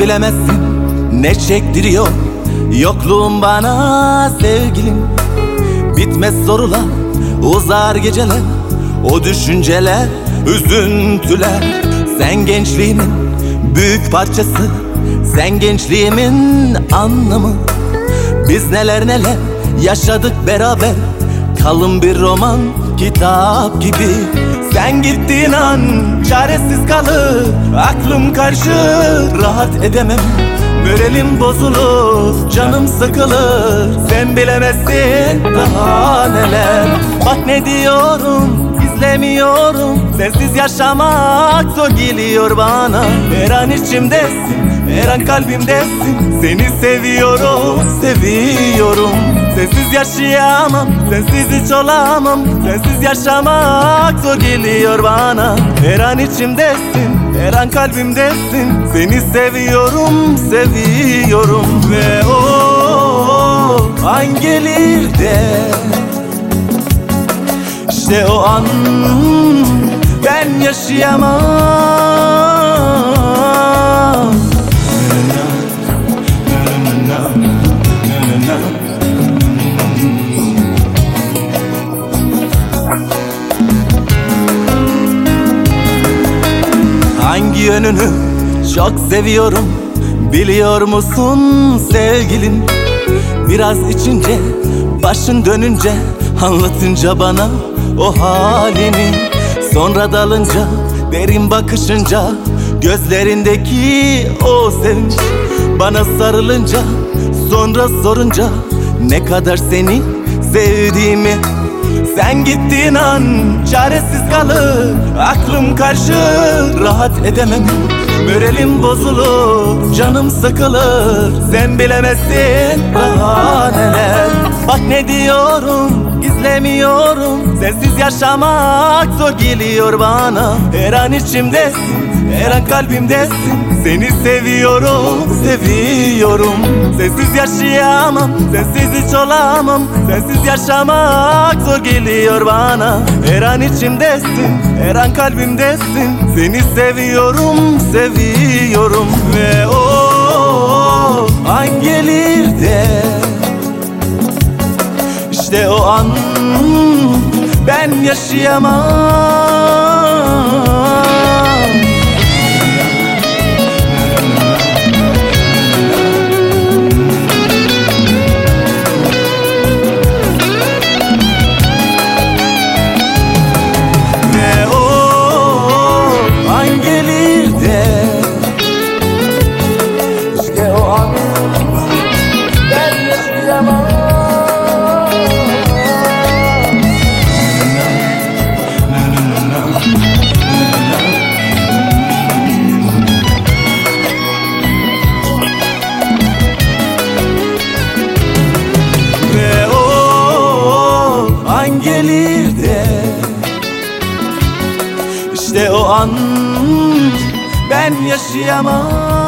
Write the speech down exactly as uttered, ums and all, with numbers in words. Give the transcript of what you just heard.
bilemezsin ne çektiriyor yokluğun bana sevgilim. Bitmez sorular, uzar geceler, o düşünceler, üzüntüler. Sen gençliğimin büyük parçası, sen gençliğimin anlamı. Biz neler neler yaşadık beraber, kalın bir roman kitap gibi. Sen gittiğin an çaresiz kalır aklım karışır, rahat edemem, moralim bozulur, canım sıkılır. Sen bilemezsin daha neler. Bak ne diyorum, izlemiyorum, sensiz yaşamak zor geliyor bana. Her an içimdesin, her an kalbimdesin, seni seviyorum, seviyorum. Sensiz yaşayamam, sensiz hiç olamam, sensiz yaşamak zor geliyor bana. Her an içimdesin, her an kalbimdesin, seni seviyorum, seviyorum. Ve o an gelir de, İşte o an ben yaşayamam. Hangi yönünü çok seviyorum biliyor musun sevgilim? Biraz içince, başın dönünce, anlatınca bana o halini. Sonra dalınca, derin bakışınca, gözlerindeki o sevinç. Bana sarılınca, sonra sorunca ne kadar seni sevdiğimi. Sen gittiğin an çaresiz kalır aklım karışır, rahat edemem, moralim bozulur, canım sıkılır. Sen bilemezsin daha neler. Bak ne diyorum, izlemiyorum, sensiz yaşamak zor geliyor bana. Her an içimdesin, her an kalbimdesin, seni seviyorum, seviyorum. Sensiz yaşayamam, sensiz hiç olamam, sensiz yaşamak zor geliyor bana. Her an içimdesin, her an kalbimdesin, seni seviyorum, seviyorum. Ve o an gelir de, İşte o an ben yaşayamam. Ve o an gelir de, İşte o an ben yaşayamam. Ve o an gelir de, İşte o an ben yaşayamam.